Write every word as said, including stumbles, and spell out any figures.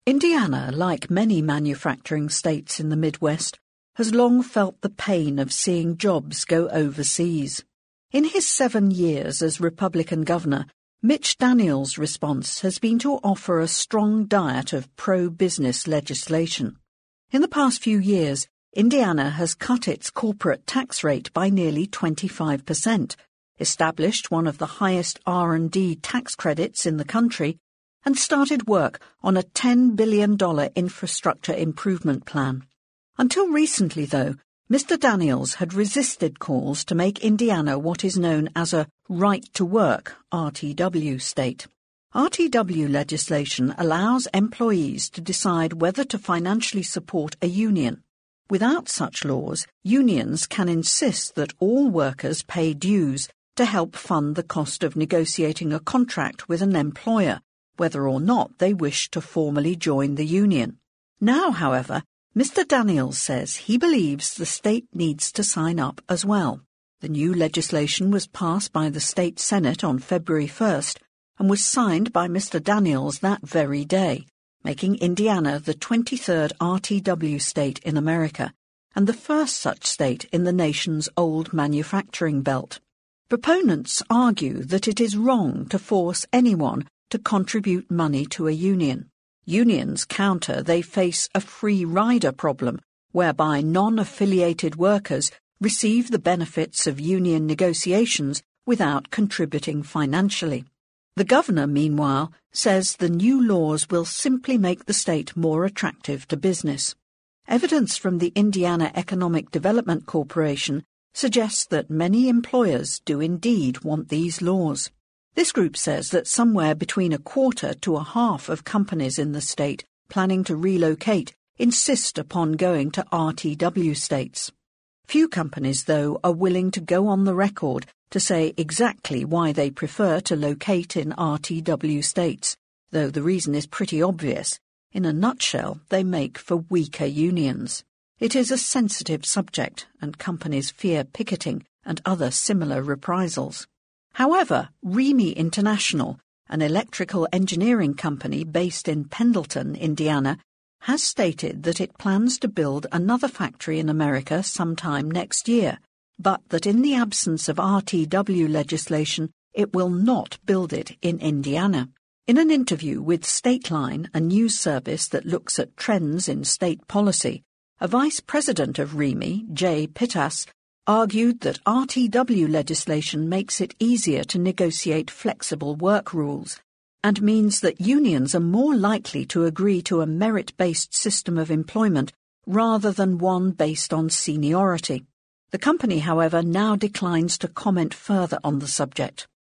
Indiana, like many manufacturing states in the Midwest, has long felt the pain of seeing jobs go overseas. In his seven years as Republican governor, Mitch Daniels' response has been to offer a strong diet of pro-business legislation. In the past few years, Indiana has cut its corporate tax rate by nearly twenty-five percent, established one of the highest R and D tax credits in the country, and started work on a ten billion dollars infrastructure improvement plan. Until recently, though, Mister Daniels had resisted calls to make Indiana what is known as a right-to-work R T W state. R T W legislation allows employees to decide whether to financially support a union. Without such laws, unions can insist that all workers pay dues to help fund the cost of negotiating a contract with an employer, whether or not they wish to formally join the union. Now, however, Mister Daniels says he believes the state needs to sign up as well. The new legislation was passed by the state Senate on February first and was signed by Mister Daniels that very day, making Indiana the twenty-third R T W state in America and the first such state in the nation's old manufacturing belt. Proponents argue that it is wrong to force anyone to contribute money to a union. Unions counter they face a free rider problem, whereby non-affiliated workers receive the benefits of union negotiations without contributing financially. The governor, meanwhile, says the new laws will simply make the state more attractive to business. Evidence from the Indiana Economic Development Corporation suggests that many employers do indeed want these laws. This group says that somewhere between a quarter to a half of companies in the state planning to relocate insist upon going to R T W states. Few companies, though, are willing to go on the record to say exactly why they prefer to locate in R T W states, though the reason is pretty obvious. In a nutshell, they make for weaker unions. It is a sensitive subject, and companies fear picketing and other similar reprisals. However, REME International, an electrical engineering company based in Pendleton, Indiana, has stated that it plans to build another factory in America sometime next year, but that in the absence of R T W legislation, it will not build it in Indiana. In an interview with Stateline, a news service that looks at trends in state policy, a vice president of REME, Jay Pittas, argued that R T W legislation makes it easier to negotiate flexible work rules and means that unions are more likely to agree to a merit-based system of employment rather than one based on seniority. The company, however, now declines to comment further on the subject.